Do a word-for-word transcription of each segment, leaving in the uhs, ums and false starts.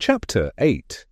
Chapter eight.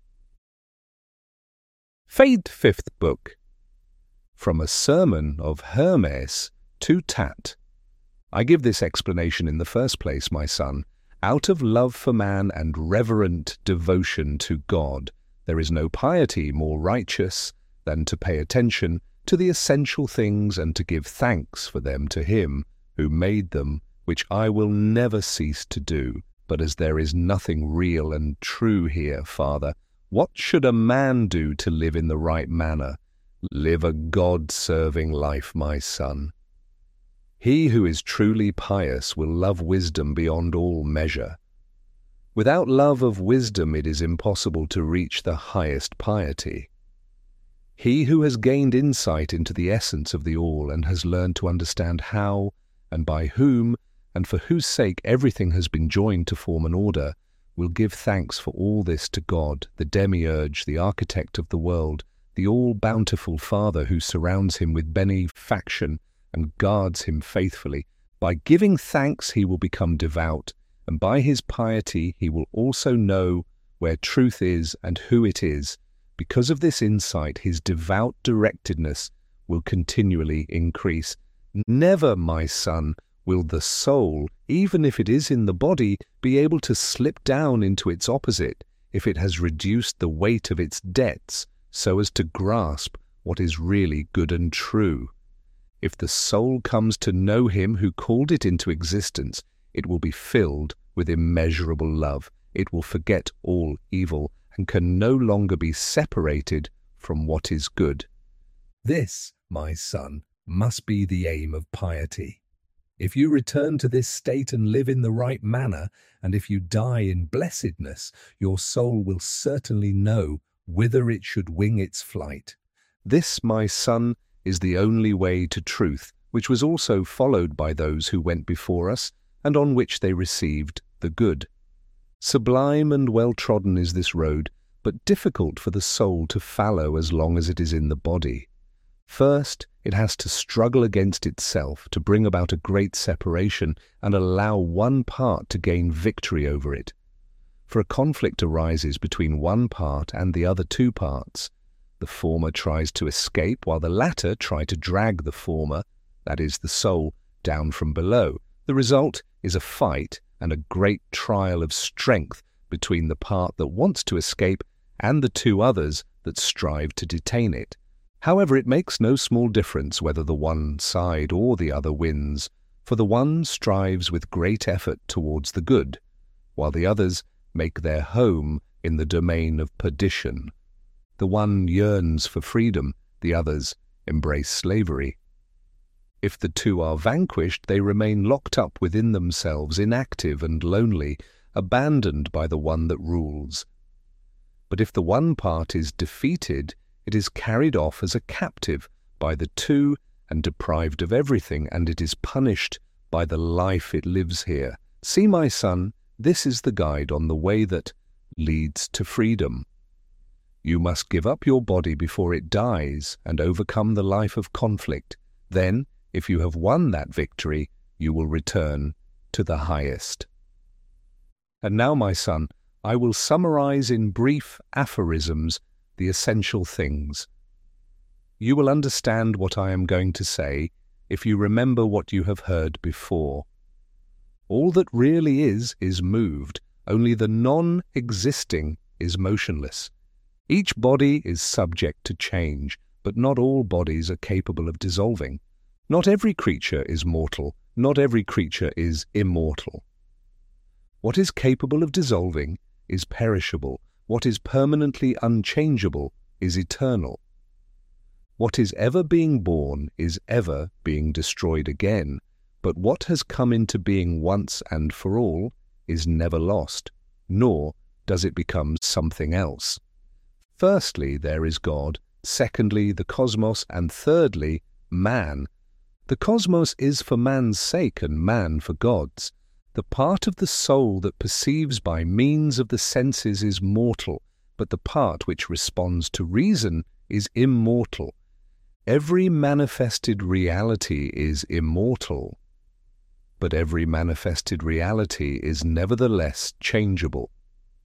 Fade Fifth Book. From a Sermon of Hermes to Tat. I give this explanation in the first place, my son, out of love for man and reverent devotion to God. There is no piety more righteous than to pay attention to the essential things and to give thanks for them to Him who made them, which I will never cease to do. But as there is nothing real and true here, Father, what should a man do to live in the right manner? Live a God-serving life, my son. He who is truly pious will love wisdom beyond all measure. Without love of wisdom it is impossible to reach the highest piety. He who has gained insight into the essence of the all and has learned to understand how and by whom and for whose sake everything has been joined to form an order, will give thanks for all this to God, the demiurge, the architect of the world, the all-bountiful Father who surrounds him with benefaction and guards him faithfully. By giving thanks he will become devout, and by his piety he will also know where truth is and who it is. Because of this insight, his devout directedness will continually increase. Never, my son, will the soul, even if it is in the body, be able to slip down into its opposite if it has reduced the weight of its debts so as to grasp what is really good and true. If the soul comes to know Him who called it into existence, it will be filled with immeasurable love. It will forget all evil and can no longer be separated from what is good. This, my son, must be the aim of piety. If you return to this state and live in the right manner, and if you die in blessedness, your soul will certainly know whither it should wing its flight. This, my son, is the only way to truth, which was also followed by those who went before us, and on which they received the good. Sublime and well-trodden is this road, but difficult for the soul to follow as long as it is in the body. First, it has to struggle against itself to bring about a great separation and allow one part to gain victory over it. For a conflict arises between one part and the other two parts. The former tries to escape, while the latter try to drag the former, that is, the soul, down from below. The result is a fight and a great trial of strength between the part that wants to escape and the two others that strive to detain it. However, it makes no small difference whether the one side or the other wins, for the one strives with great effort towards the good, while the others make their home in the domain of perdition. The one yearns for freedom, the others embrace slavery. If the two are vanquished, they remain locked up within themselves, inactive and lonely, abandoned by the one that rules. But if the one part is defeated, it is carried off as a captive by the two and deprived of everything, and it is punished by the life it lives here. See, my son, this is the guide on the way that leads to freedom. You must give up your body before it dies and overcome the life of conflict. Then, if you have won that victory, you will return to the highest. And now, my son, I will summarize in brief aphorisms the essential things. You will understand what I am going to say if you remember what you have heard before. All that really is, is moved. Only the non-existing is motionless. Each body is subject to change, but not all bodies are capable of dissolving. Not every creature is mortal. Not every creature is immortal. What is capable of dissolving is perishable. What is permanently unchangeable is eternal. What is ever being born is ever being destroyed again, but what has come into being once and for all is never lost, nor does it become something else. Firstly, there is God, secondly, the cosmos, and thirdly, man. The cosmos is for man's sake and man for God's. The part of the soul that perceives by means of the senses is mortal, but the part which responds to reason is immortal. Every manifested reality is immortal, but every manifested reality is nevertheless changeable.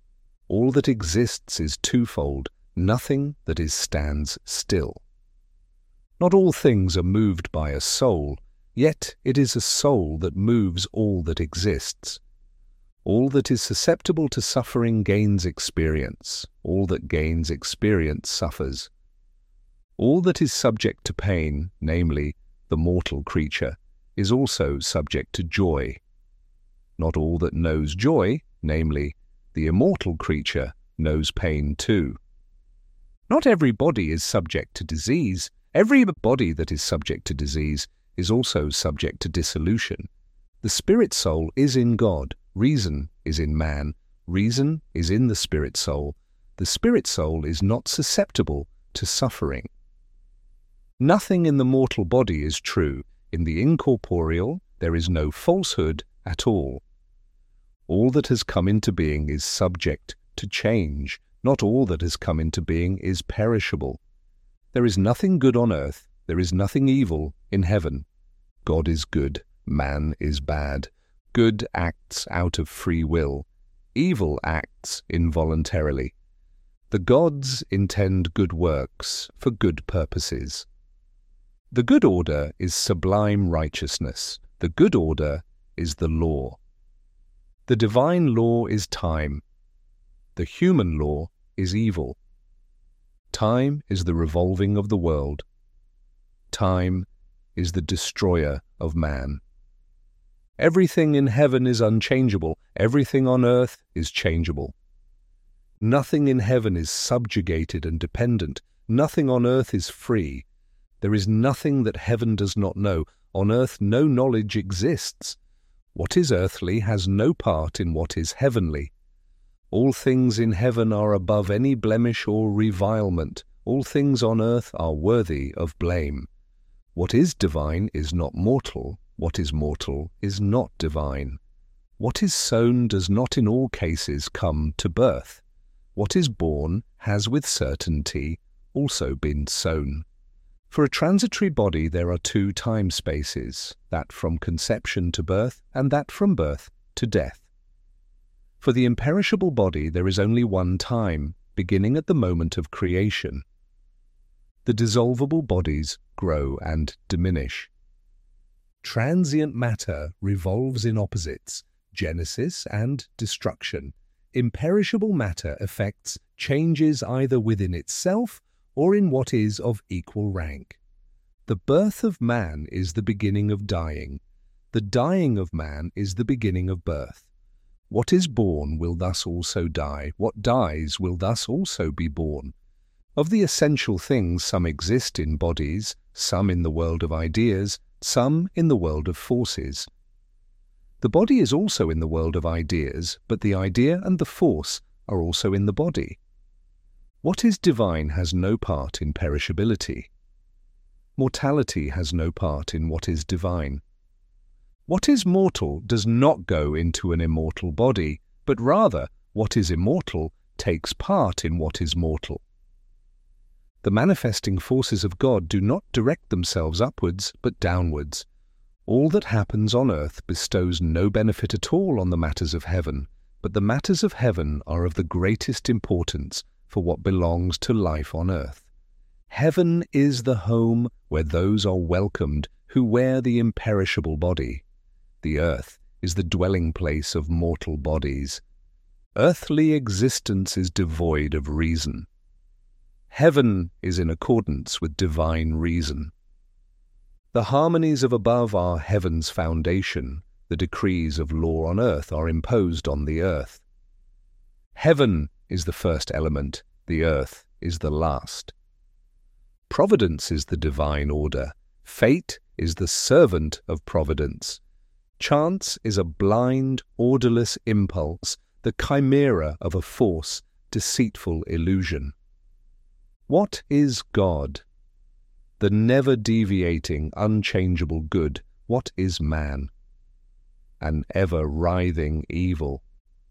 All that exists is twofold, nothing that is stands still. Not all things are moved by a soul, yet it is a soul that moves all that exists. All that is susceptible to suffering gains experience. All that gains experience suffers. All that is subject to pain, namely, the mortal creature, is also subject to joy. Not all that knows joy, namely, the immortal creature, knows pain too. Not every body is subject to disease. Every body that is subject to disease is also subject to dissolution. The spirit soul is in God. Reason is in man. Reason is in the spirit soul. The spirit soul is not susceptible to suffering. Nothing in the mortal body is true. In the incorporeal, there is no falsehood at all. All that has come into being is subject to change. Not all that has come into being is perishable. There is nothing good on earth. There is nothing evil in heaven. God is good. Man is bad. Good acts out of free will. Evil acts involuntarily. The gods intend good works for good purposes. The good order is sublime righteousness. The good order is the law. The divine law is time. The human law is evil. Time is the revolving of the world. Time is the destroyer of man. Everything in heaven is unchangeable. Everything on earth is changeable. Nothing in heaven is subjugated and dependent. Nothing on earth is free. There is nothing that heaven does not know. On earth no knowledge exists. What is earthly has no part in what is heavenly. All things in heaven are above any blemish or revilement. All things on earth are worthy of blame. What is divine is not mortal. What is mortal is not divine. What is sown does not in all cases come to birth. What is born has with certainty also been sown. For a transitory body there are two time spaces, that from conception to birth and that from birth to death. For the imperishable body there is only one time, beginning at the moment of creation. The dissolvable bodies grow and diminish. Transient matter revolves in opposites, genesis and destruction. Imperishable matter effects changes either within itself or in what is of equal rank. The birth of man is the beginning of dying. The dying of man is the beginning of birth. What is born will thus also die. What dies will thus also be born. Of the essential things, some exist in bodies, some in the world of ideas, some in the world of forces. The body is also in the world of ideas, but the idea and the force are also in the body. What is divine has no part in perishability. Mortality has no part in what is divine. What is mortal does not go into an immortal body, but rather what is immortal takes part in what is mortal. The manifesting forces of God do not direct themselves upwards, but downwards. All that happens on earth bestows no benefit at all on the matters of heaven, but the matters of heaven are of the greatest importance for what belongs to life on earth. Heaven is the home where those are welcomed who wear the imperishable body. The earth is the dwelling place of mortal bodies. Earthly existence is devoid of reason. Heaven is in accordance with divine reason. The harmonies of above are heaven's foundation. The decrees of law on earth are imposed on the earth. Heaven is the first element, the earth is the last. Providence is the divine order. Fate is the servant of providence. Chance is a blind, orderless impulse, the chimera of a false, deceitful illusion. What is God? The never-deviating, unchangeable good. What is man? An ever-writhing evil.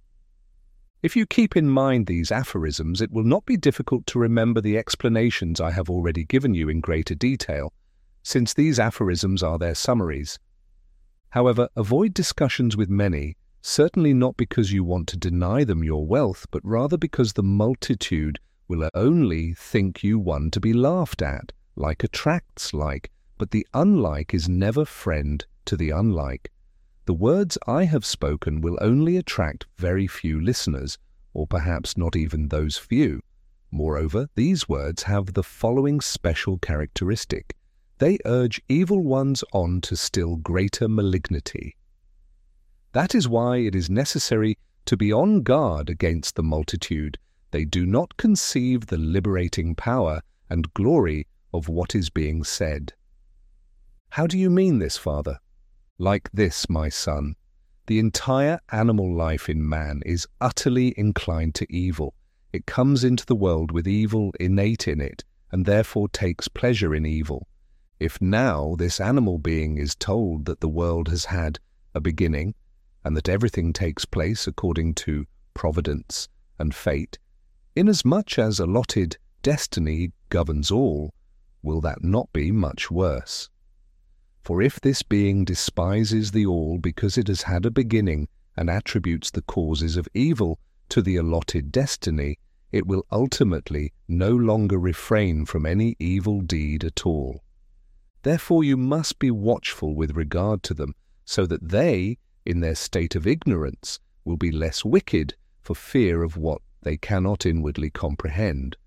If you keep in mind these aphorisms, it will not be difficult to remember the explanations I have already given you in greater detail, since these aphorisms are their summaries. However, avoid discussions with many, certainly not because you want to deny them your wealth, but rather because the multitude will only think you one to be laughed at. Like attracts like, but the unlike is never friend to the unlike. The words I have spoken will only attract very few listeners, or perhaps not even those few. Moreover, these words have the following special characteristic. They urge evil ones on to still greater malignity. That is why it is necessary to be on guard against the multitude. They do not conceive the liberating power and glory of what is being said. How do you mean this, Father? Like this, my son. The entire animal life in man is utterly inclined to evil. It comes into the world with evil innate in it, and therefore takes pleasure in evil. If now this animal being is told that the world has had a beginning, and that everything takes place according to providence and fate, inasmuch as allotted destiny governs all, will that not be much worse? For if this being despises the all because it has had a beginning and attributes the causes of evil to the allotted destiny, it will ultimately no longer refrain from any evil deed at all. Therefore you must be watchful with regard to them, so that they, in their state of ignorance, will be less wicked for fear of what they cannot inwardly comprehend.